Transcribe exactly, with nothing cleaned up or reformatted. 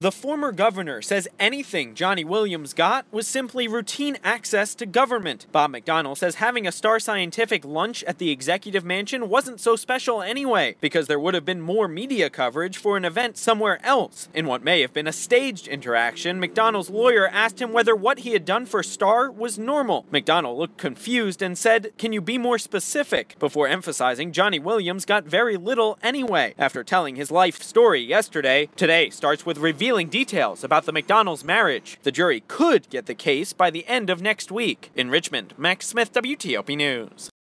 The former governor says anything Johnny Williams got was simply routine access to government. Bob McDonnell says having a Star Scientific lunch at the executive mansion wasn't so special anyway, because there would have been more media coverage for an event somewhere else. In what may have been a staged interaction, McDonnell's lawyer asked him whether what he had done for Star was normal. McDonnell looked confused and said, "Can you be more specific?" before emphasizing Johnny Williams got very little anyway. After telling his life story yesterday, today starts with revealing details about the McDonnell's marriage. The jury could get the case by the end of next week. In Richmond, Max Smith, W T O P News.